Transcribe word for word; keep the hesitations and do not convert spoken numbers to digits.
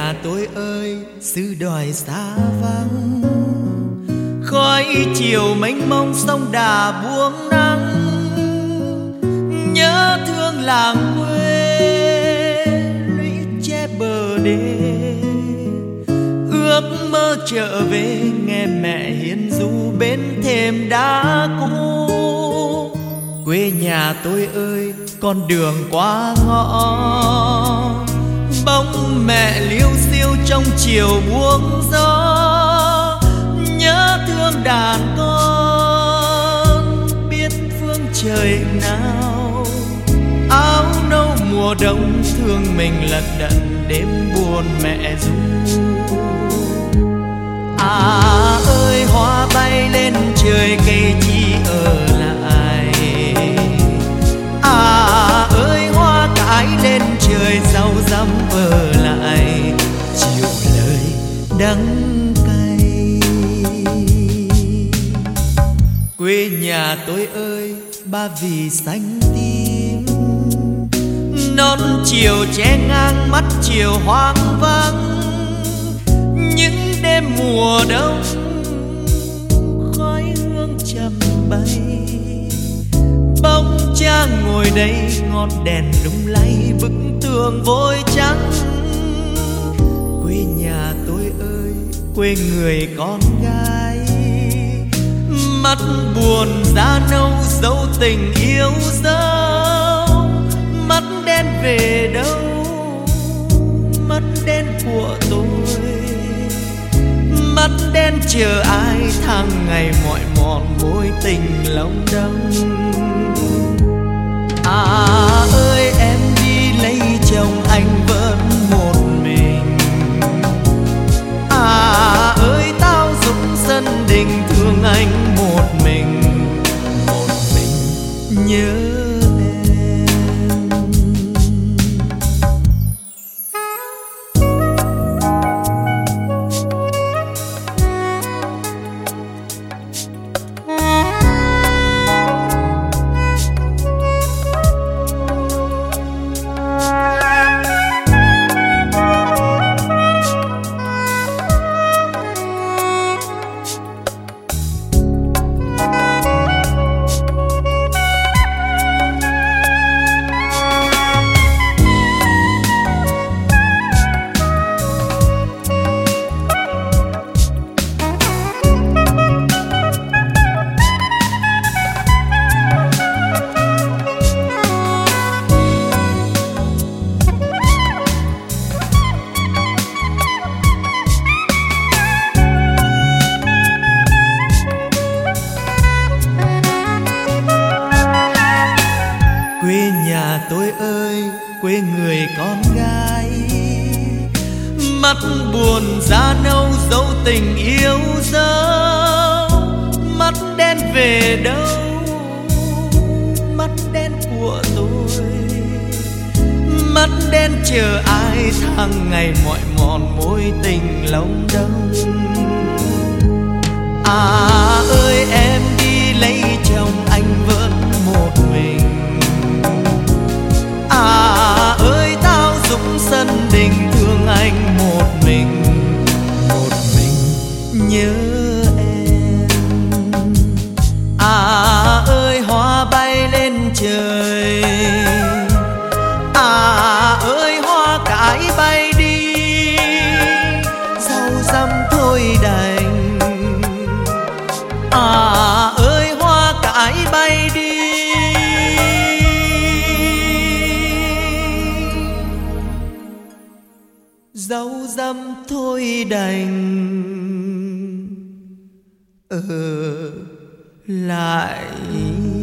nhà tôi ơi, xứ đòi xa vắng, khói chiều mênh mông sông Đà buông nắng. Nhớ thương làng quê lũy tre bờ đê, ước mơ trở về nghe mẹ hiền ru bên thềm đá cũ. Quê nhà tôi ơi, con đường qua ngõ, bóng mẹ liêu xiêu trong chiều buông gió. Nhớ thương đàn con biết phương trời nào, áo nâu mùa đông thương mình lận đận đêm buồn mẹ ru. À ơi hoa bay lên trời cây chi ở lại, à ơi hoa cải lên trời rau răm ở lại, chịu lời đắng cay. Quê nhà tôi ơi, ba vì xanh tím, non chiều che ngang mắt chiều hoang vắng. Những đêm mùa đông khói hương trầm bay, bóng cha ngồi đây ngọn đèn lung lay bức tường vôi trắng. Quê nhà tôi ơi, quê người con gái, mắt buồn da nâu dấu tình yêu dấu. Mắt đen về đâu, mắt đen của tôi, mắt đen chờ ai tháng ngày mỏi mòn mối tình lòng đong. À ơi em đi lấy chồng anh vẫn một mình, à ơi tao dục sân đình thương anh một mình, một mình nhớ. Quê nhà tôi ơi, quê người con gái, mắt buồn da nâu dấu tình yêu dấu. Mắt đen về đâu, mắt đen của tôi, mắt đen chờ ai tháng ngày mỏi mòn mối tình lòng đông. À ơi em đi lấy chồng anh vẫn một mình, à ơi tao dục sân đình thương anh một mình, một mình nhớ em. À ơi hoa bay lên trời, à ơi hoa cải bay đi, rau răm thôi đành, à ơi hoa cải bay đi. Dấu dăm thôi đành ở lại.